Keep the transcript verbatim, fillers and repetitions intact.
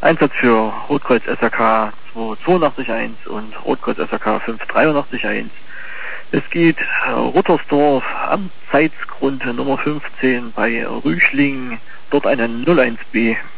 Einsatz für Rotkreuz S R K zwei zwei acht eins und Rotkreuz S R K fünf drei acht eins. Es geht äh, Ruttersdorf am Zeitsgrund Nummer fünfzehn bei Rüschling, dort eine null eins B.